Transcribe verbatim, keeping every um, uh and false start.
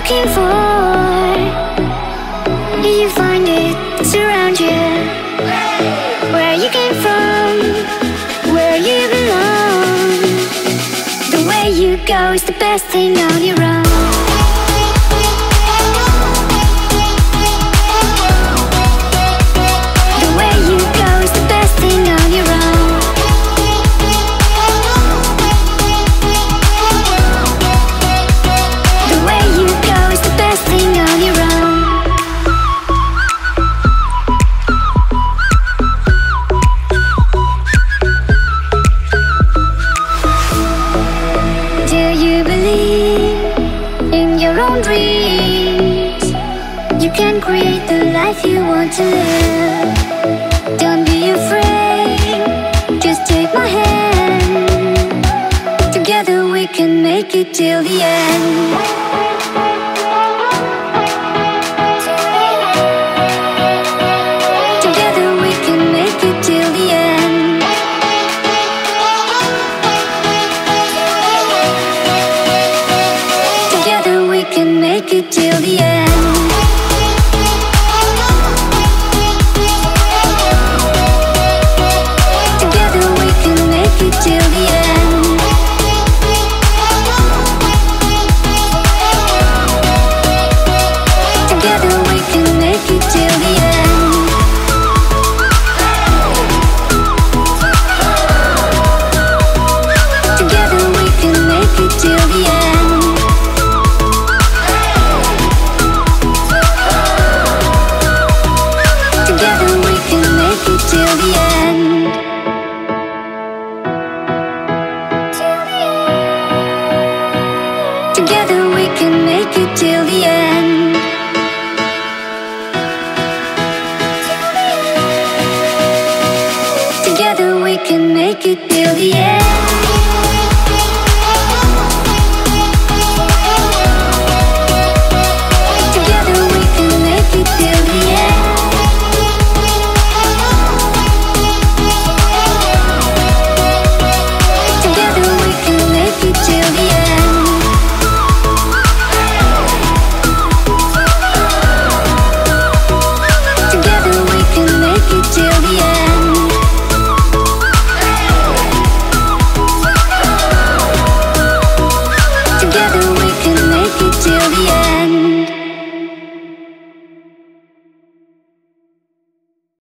looking for, you find it surround you. Where you came from, where you belong. The way you go is the best thing on your own. Create the life you want to live. Don't be afraid, just take my hand. Together we can make it till the end. Together we can make it till the end. Together we can make it till the end. Together we can make it till the end. Together we can make it till the end.